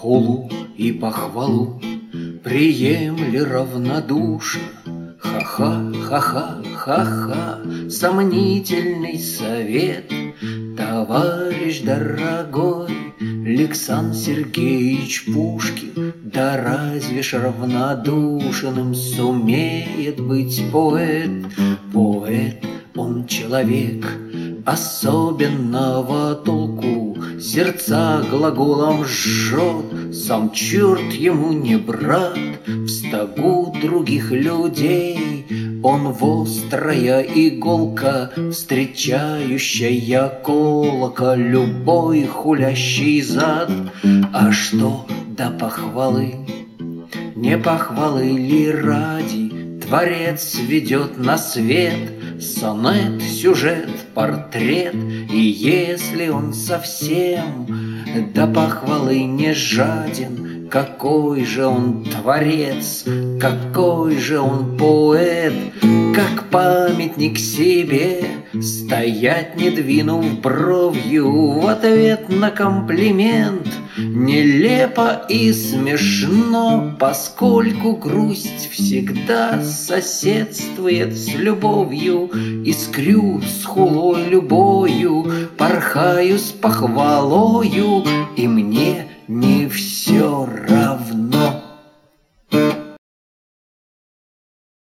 хулу и похвалу приемли равнодушно. Ха-ха, ха-ха, ха-ха, сомнительный совет. Товарищ дорогой, Александр Сергеевич Пушкин, да разве ж равнодушным сумеет быть поэт? Поэт, он человек особенного толку, сердца глаголом жжет, сам черт ему не брат. В стогу других людей он вострая иголка, встречающая колока любой хулящий зад. А что до похвалы? Не похвалы ли ради Творец ведет на свет сонет, сюжет, портрет? И если он совсем до похвалы не жаден, какой же он творец, какой же он поэт, как памятник себе, стоять не двинув бровью в ответ на комплимент. Нелепо и смешно, поскольку грусть всегда соседствует с любовью. Искрю с хулой любою, порхаю с похвалою, и мне не все